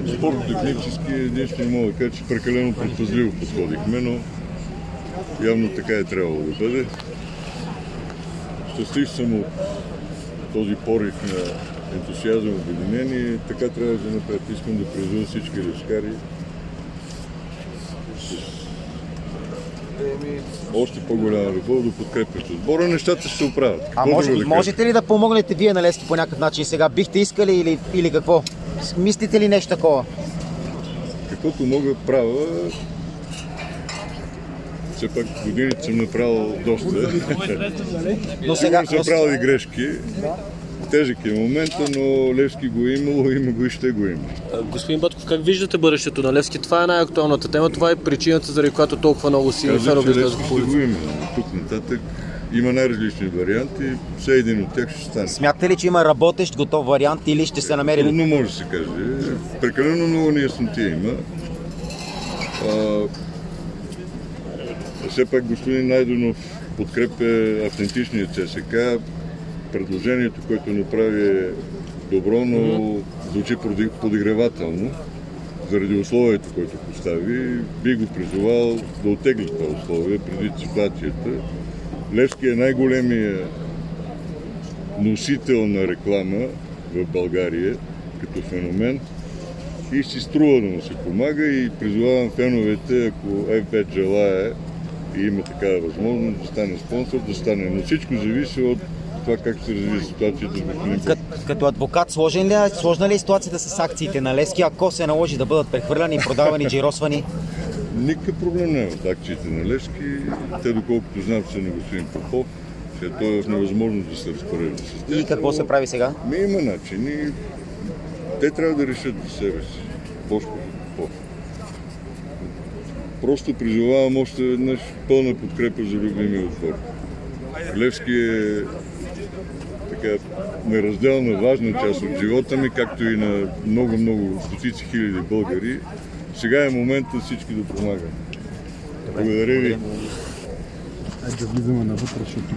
Спортно-технически единствено мога да кажа, че прекалено предпазливо подходихме, но явно така е трябвало да бъде. Щастлив съм от този порив на ентусиазъм, обединение. Така трябва да направят. Искам да призова всички левскари още по-голяма любов да подкрепят отбора. Нещата ще се оправят. Можете ли да помогнете вие на Левски по някакъв начин сега? Бихте искали или какво? Мислите ли нещо такова? Каквото мога правя. Все пак годините съм направил доста. Но сега съм правил и грешки. Тежък е момента, но Левски го е имало, има го и ще го има. Господин Батков, как виждате бъдещето на Левски? Това е най-актуалната тема, това е причината, заради която толкова много си фенове излязоха по улицата. Го има. Тук нататък има най-различни варианти, все един от тях ще стане. смятате ли, че има работещ готов вариант или ще се намери? Трудно може да се каже. Прекалено много неясноти има. Все пак господин Найденов подкрепя автентичния ЦСК. Предложението, което направи е добро, но звучи подигравателно. Заради условието, което постави, би го призовал да оттегли това условие преди ситуацията. Левски е най-големия носител на реклама в България като феномен и си струва да му се помага и призовавам феновете, ако FBet желае и има такава възможност да стане спонсор, да стане. Но всичко зависи от това как се развие ситуацията с господин Петър. Като адвокат, сложна ли е ситуацията с акциите на Левски, ако се наложи да бъдат прехвърляни, продавани, джиросвани? Никакъв проблем няма от акциите на Левски. Те, доколкото знам, са на господин Попов. Той е в невъзможност да се разпорежда с тях. И какво се прави сега? Има начини. Те трябва да решат за себе си. Бошков и Попов. Просто призовавам още веднъж пълна подкрепа за любимия отбор. Левски е така неразделна, важна част от живота ми, както и на много стотици хиляди българи. Сега е моментът всички да помагат. Благодаря ви. Айде да влизаме навътре, защото